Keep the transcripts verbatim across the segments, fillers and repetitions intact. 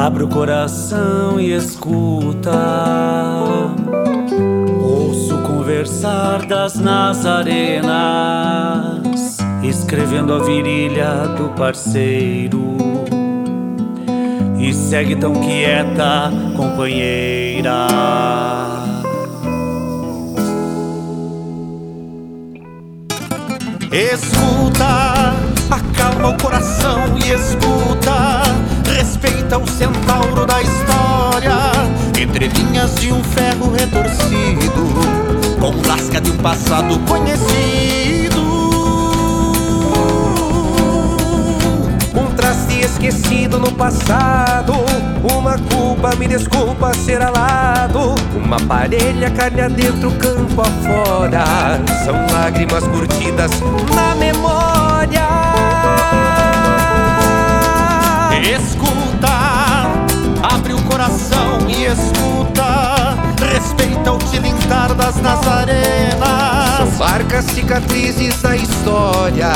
Abre o coração e escuta. Ouço conversar das nazarenas, escrevendo a virilha do parceiro. E segue tão quieta, companheira. Escuta, acalma o coração e escuta. Respeita o centauro da história, entre linhas de um ferro retorcido, com lasca de um passado conhecido. Um traste esquecido no passado, uma culpa, me desculpa ser alado, uma parelha, carne adentro, campo afora. São lágrimas curtidas na memória. Escuta, abre o coração e escuta. Respeita o tilintar das nazarenas. São marcas, cicatrizes da história.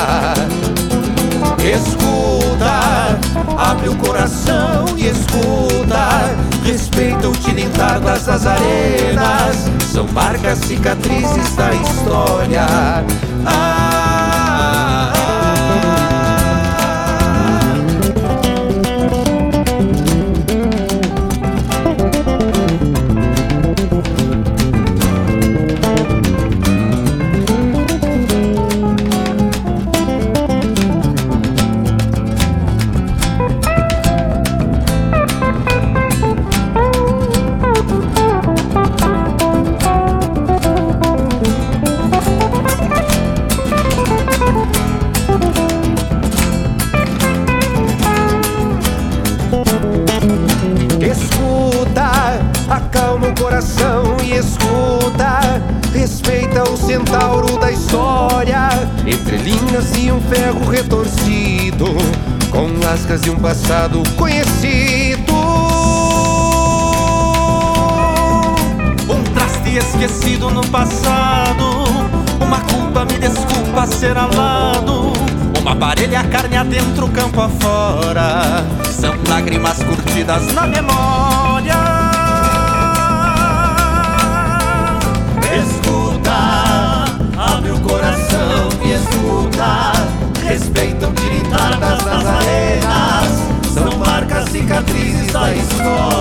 Escuta, abre o coração e escuta. Respeita o tilintar das nazarenas. São marcas, cicatrizes da história. Ah, acalma o coração e escuta. Respeita o centauro da história, entre linhas de um ferro retorcido, com lascas de um passado conhecido. Um traste esquecido no passado, uma culpa, me desculpa ser alado, uma parelha, carne adentro, campo afora. São lágrimas curtidas na memória. Escuta, abre o coração e escuta. Respeita o tilintar das nazarenas. São marcas, cicatrizes da história.